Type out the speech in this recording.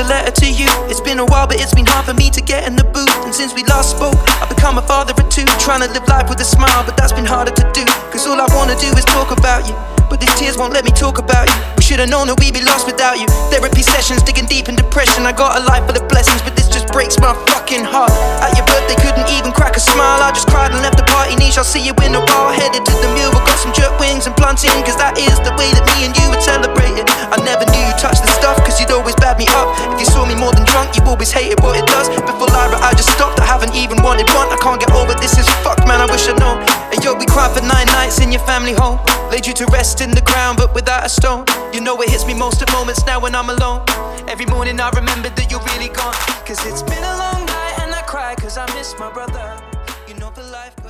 a letter to you. It's been a while, but it's been hard for me to get in the booth. And since we last spoke, I've become a father of two, trying to live life with a smile, but that's been harder to do. Cause all I wanna do is talk about you, but these tears won't let me talk about you. We should've known that we'd be lost without you. Therapy sessions, digging deep in depression. I got a life full of blessings, but this just breaks my fucking heart. At your birthday, couldn't even crack a smile. I just cried and left the party niche. I'll see you in a while. Headed to the meal, we got some jerk wings and plantain, cause that is the way that me and you would celebrate it. I never knew you touched the stuff, cause you'd always bad me up. If you saw me more than drunk, you always hated what it does. Before Lyra, I just stopped, I haven't even wanted one. I can't get over this, is fucked, man, I wish I'd known. And yo, we cried for 9 nights in your family home. Laid you to rest in the ground, but without a stone. You know it hits me most at moments now when I'm alone. Every morning I remember that you're really gone. Cause it's been a long night and I cry cause I miss my brother. You know for life.